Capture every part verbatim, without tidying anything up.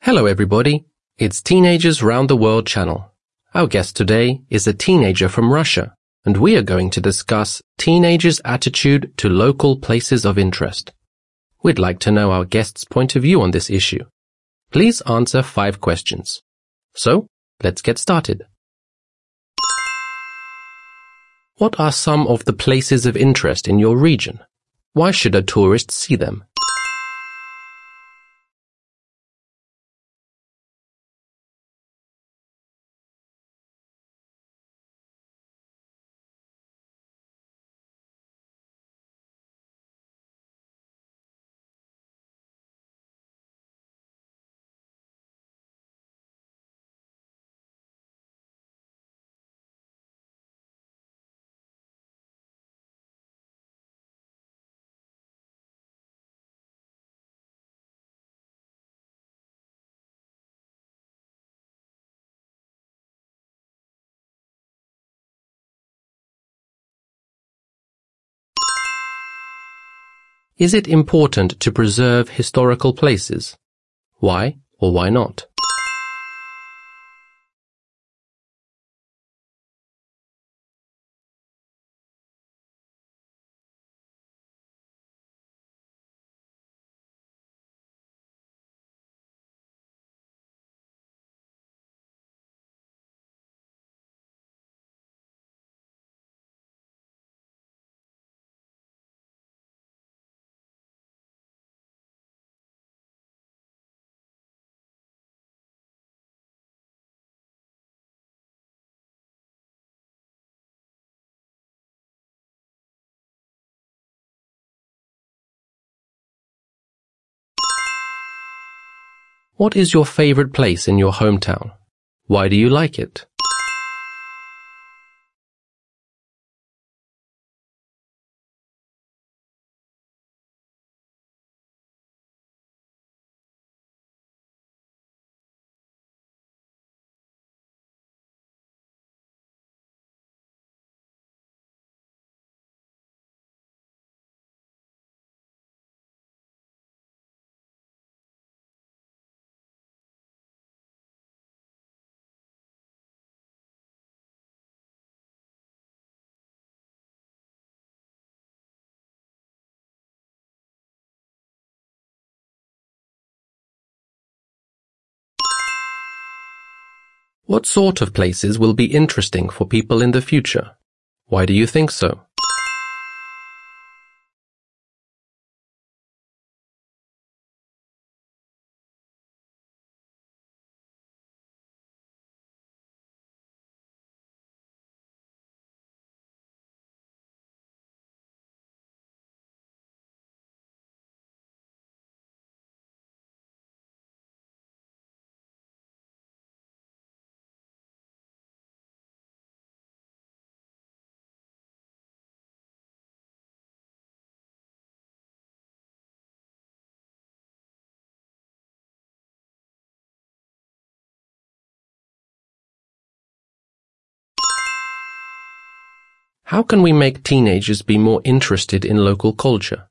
Hello everybody, it's Teenagers Round the World channel. Our guest today is a teenager from Russia, and we are going to discuss teenagers' attitude to local places of interest. We'd like to know our guest's point of view on this issue. Please answer five questions. So, let's get started. What are some of the places of interest in your region? Why should a tourist see them? Is it important to preserve historical places? Why or why not? What is your favorite place in your hometown? Why do you like it? What sort of places will be interesting for people in the future? Why do you think so? How can we make teenagers be more interested in local culture?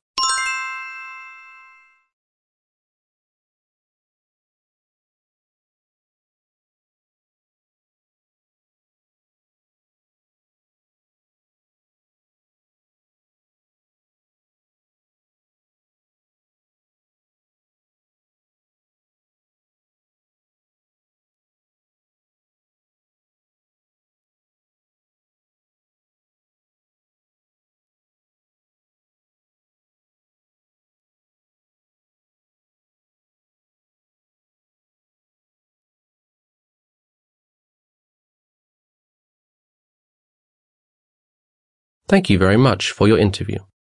Thank you very much for your interview.